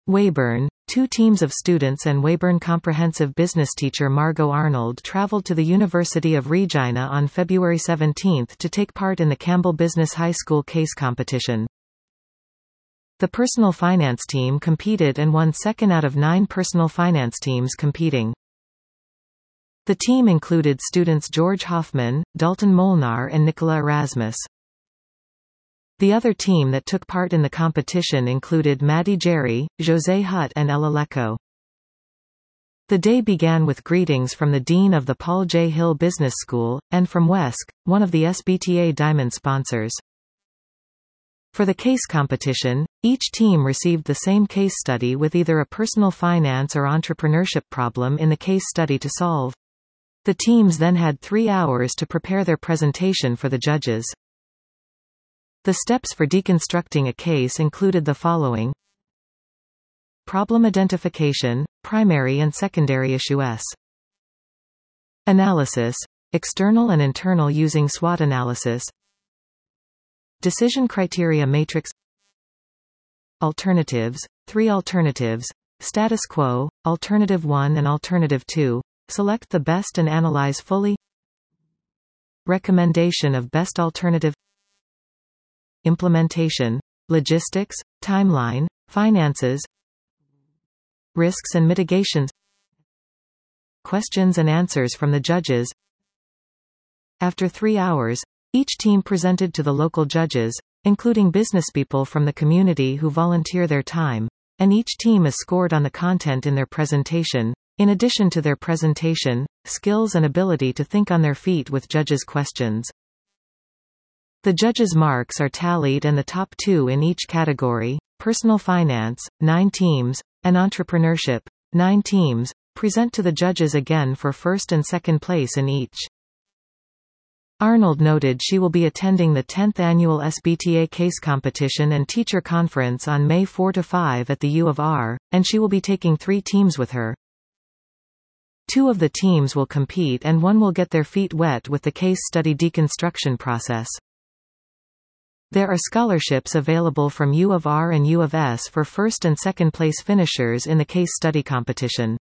Weyburn. Two teams of students and Weyburn Comprehensive Business teacher Margot Arnold traveled to the University of Regina on February 17 to take part in the Campbell Business High School case competition. The personal finance team competed and won second out of 9 personal finance teams competing. The team included students George Hoffman, Dalton Molnar and Nicola Erasmus. The other team that took part in the competition included Maddie Jerry, José Hutt and Ella Lecco. The day began with greetings from the Dean of the Paul J. Hill Business School, and from WESC, one of the SBTA Diamond sponsors. For the case competition, each team received the same case study with either a personal finance or entrepreneurship problem in the case study to solve. The teams then had 3 hours to prepare their presentation for the judges. The steps for deconstructing a case included the following: problem identification, primary and secondary issue S. Analysis, external and internal using SWOT analysis. Decision criteria matrix. Alternatives, 3 alternatives, status quo, alternative 1 and alternative 2, select the best and analyze fully. Recommendation of best alternative. Implementation, logistics, timeline, finances, risks and mitigations. Questions and answers from the judges. After 3 hours, each team presented to the local judges, including businesspeople from the community who volunteer their time, and each team is scored on the content in their presentation, in addition to their presentation, skills and ability to think on their feet with judges' questions. The judges' marks are tallied and the top 2 in each category, personal finance, 9 teams, and entrepreneurship, 9 teams, present to the judges again for first and second place in each. Arnold noted she will be attending the 10th annual SBTA case competition and teacher conference on May 4–5 at the U of R, and she will be taking 3 teams with her. 2 of the teams will compete and 1 will get their feet wet with the case study deconstruction process. There are scholarships available from U of R and U of S for first and second place finishers in the case study competition.